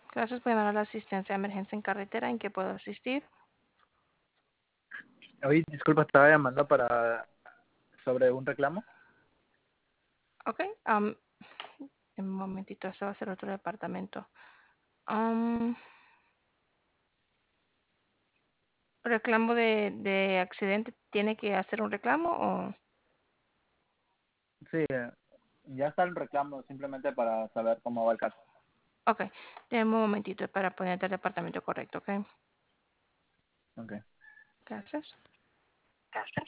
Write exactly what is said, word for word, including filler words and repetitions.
Gracias por llamar a la asistencia de emergencia en carretera. ¿En qué puedo asistir? Oye, disculpa, estaba llamando para sobre un reclamo. Ok. Um, un momentito, eso va a ser otro departamento. Um, reclamo de, de accidente. ¿Tiene que hacer un reclamo o...? Sí, eh, ya está el reclamo, simplemente para saber cómo va el caso. Ok. Denme un momentito para ponerte al departamento correcto, ok. Okay. Gracias.